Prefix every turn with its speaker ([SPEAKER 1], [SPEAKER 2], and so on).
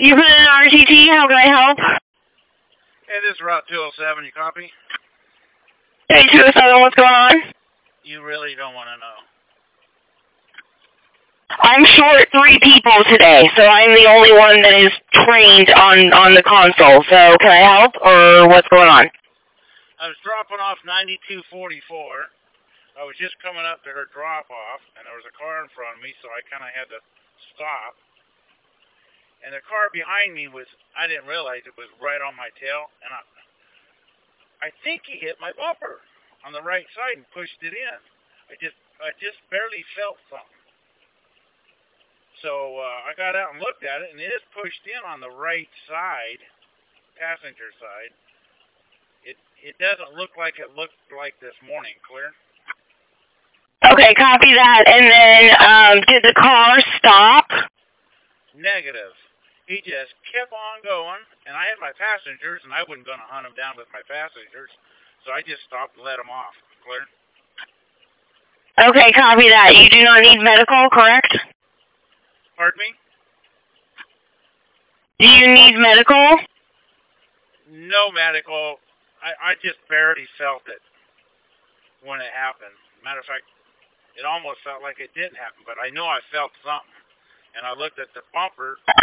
[SPEAKER 1] You put in an RTT, how can I help?
[SPEAKER 2] Hey, this is Route 207, you copy?
[SPEAKER 1] Hey, 207, what's going on?
[SPEAKER 2] You really don't want to know.
[SPEAKER 1] I'm short 3 people today, so I'm the only one that is trained on the console. So can I help, or what's going on?
[SPEAKER 2] I was dropping off 9244. I was just coming up to her drop-off, and there was a car in front of me, so I kind of had to stop. And the car behind me I didn't realize it was right on my tail, and I think he hit my bumper on the right side and pushed it in. I just barely felt something. So I got out and looked at it, and it is pushed in on the right side, passenger side. It doesn't look like it looked like this morning. Clear?
[SPEAKER 1] Okay, copy that. And then, did the car stop?
[SPEAKER 2] Negative. He just kept on going, and I had my passengers, and I wasn't going to hunt him down with my passengers, so I just stopped and let him off. Clear?
[SPEAKER 1] Okay, copy that. You do not need medical, correct?
[SPEAKER 2] Pardon me?
[SPEAKER 1] Do you need medical?
[SPEAKER 2] No medical. I just barely felt it when it happened. Matter of fact, it almost felt like it didn't happen, but I know I felt something. And I looked at the bumper,